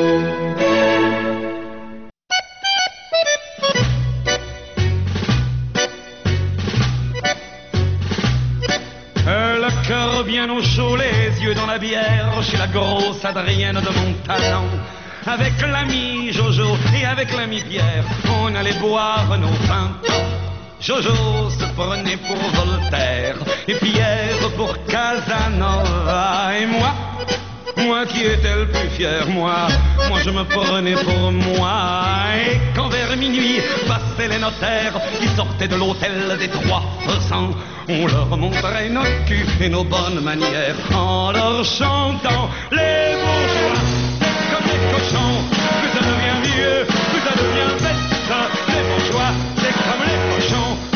Le cœur bien au chaud, les yeux dans la bière, chez la grosse Adrienne de mon talent. Avec l'ami Jojo et avec l'ami Pierre, on allait boire nos vingt ans. Jojo se prenait pour Voltaire et Pierre pour Casanova. Et moi, moi qui étais le plus fier, moi, moi je me prenais pour moi. Et quand vers minuit passaient les notaires qui sortaient de l'hôtel des trois cents, on leur montrait nos culs et nos bonnes manières en leur chantant les bourgeois comme les cochons. Plus ça devient vieux, plus ça devient bête. Les bourgeois, c'est comme les cochons.